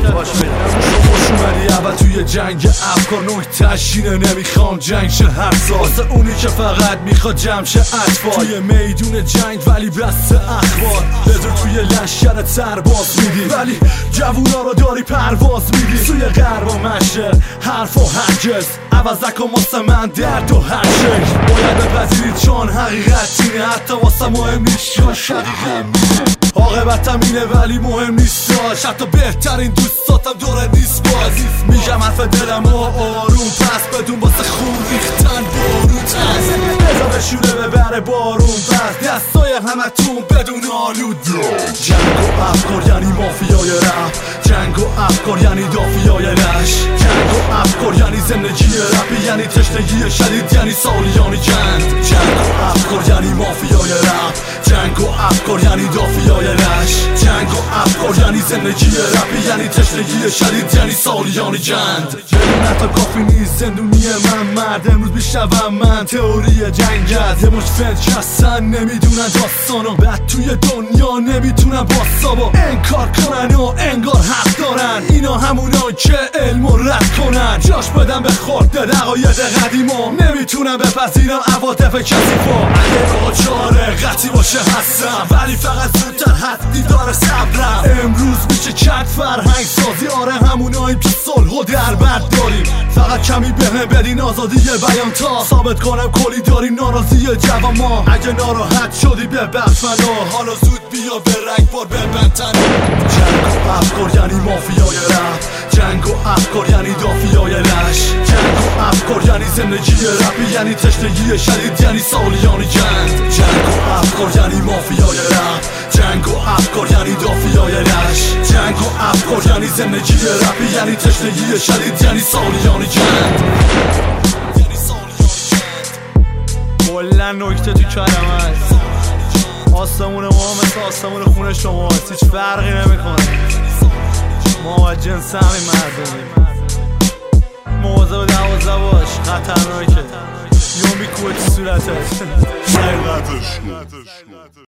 اومدی اول توی جنگ افکار نوع تشینه نمیخوام جنگ شه هر سال واسه اونی که فقط میخواد جمع شه اطفال توی میدون جنگ ولی بس اخبار بدون توی لشکر سرباز میدی ولی جوونا رو داری پرواز میدی سوی غرب و مشرق حرف و هرگز عوض نکن واسه من درد و هر شکل باید بپذیرید چون حقیقت اینه حتی واسه مهم نیست یا شقیقم عاقبتم اینه ولی مهم نیست حتی بهترین دوستاتم دوره نیست باز میگم حرف دلم و آروم پس بدون واسه خون ریختن بارون تست بزا بشوره ببره بارون پس دستای همتون بدون آلود جنگ و افکار یعنی مافیای رپ جنگ و افکار یعنی دافیای رش جنگ و افکار یعنی زندگی رپی یعنی تشنگی شدید یعنی سالیانی جنگ جنگ و افکار یعنی مافیای رپ جنگ و افکار یعنی دافیای رش جنگ و افکار یعنی زندگی رپی یعنی تشنگی شدید یعنی سالیانی جنگ بدون حتی کافی نیست زندونی من مرد امروز بیشترم من تئوری جنگ از یه مش فنج هستن نمیدونن داستانو بعد توی دنیا نمیتونن باسابا انکار کنن و انگار حق دارن اینا همونا که علمو رد کنن جاش بدن به خورد دقایق قدیما نمیتونن بپذیرن عواطف کثیفا اگه آقا چاره قطعی باشه هستم ولی فقط زودتر حدی داره صبرم امروز میشه کرد فرهنگ سازی آره هموناییم که صلح و دربند داریم فقط کمی بهم بدین آزادی بیان تا ثابت کنم کلی داری ناراضی جوان ما اگه ناراحت شدی ببخش منو حالا زود بیا به رنگ بار ببند تنو جنگ و افکار یعنی مافیای رپ جنگ و افکار یعنی دافیای رش جنگ و افکار یعنی زندگی رپی یعنی تشنگی شدید یعنی سالیانی جنگ جنگ و افکار یعنی مافیای رپ جنگ و افکار یعنی دافیای رش جنگ و افکار یعنی زندگی رپی یعنی تشنگی شدید یعنی سالیانی جنگ کلا نکته تو کلمه است آسمون ما مثل آسمون خونه شما هیچ فرقی نمیکنه ما باید جنس همین مردمیم مواظب 12 باش خطرناکه یوم بیکوه تو صورتت